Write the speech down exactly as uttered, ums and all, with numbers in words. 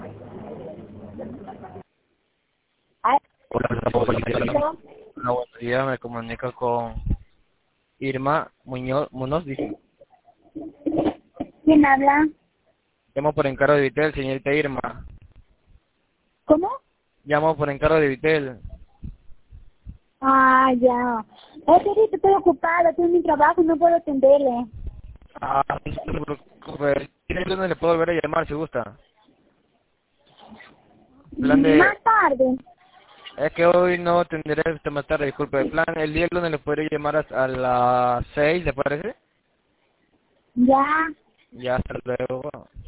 Ay, Hola, ¿no? hola, buenos días, me comunico con Irma Muñoz, Munoz, dice. ¿Quién habla? Llamo por encargo de Vitel, señorita Irma. ¿Cómo? Llamo por encargo de Vitel. Ah, ya. Es que ahorita estoy ocupada, estoy en mi trabajo y no puedo atenderle. Ah, no se preocupe. ¿Tiene dónde le puedo volver a llamar si gusta? Plan Mm, de... Más tarde. Es que hoy no tendré hasta más tarde, disculpe. El plan, el día lunes le podría llamar hasta a las seis, ¿le parece? Ya. Ya, hasta luego.